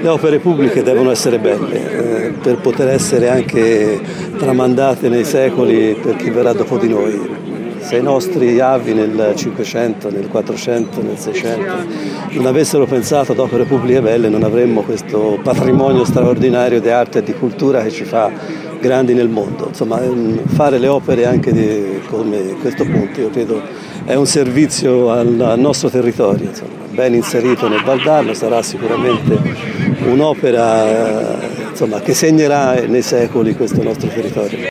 Le opere pubbliche devono essere belle per poter essere anche tramandate nei secoli per chi verrà dopo di noi. Se i nostri avi nel 500, nel 400, nel 600 non avessero pensato ad opere pubbliche belle, non avremmo questo patrimonio straordinario di arte e di cultura che ci fa grandi nel mondo. Insomma, fare le opere anche come questo punto, io credo, è un servizio al nostro territorio. Insomma, ben inserito nel Valdarno, sarà sicuramente un'opera che segnerà nei secoli questo nostro territorio.